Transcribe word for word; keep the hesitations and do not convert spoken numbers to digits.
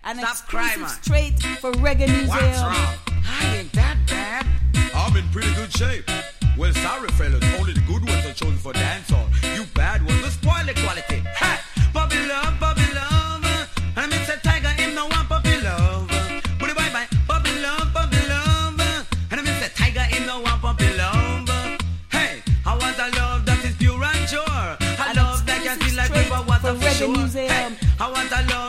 An Stop exclusive crying, man. straight for Reggae Museum. What's wrong? I ain't that bad. I'm in pretty good shape. Well, sorry, fellas, only the good ones are chosen for dancehall. You bad ones will spoil the quality. Ha! Puppy love, puppy love. And I say tiger him no one puppy love. Booty bye bye, puppy love, puppy love. And I say tiger him no one puppy love. Hey, I want a love that is pure and sure. A An love that can feel like exclusive river water for for Reggae sure. Museum. Hey, I want a love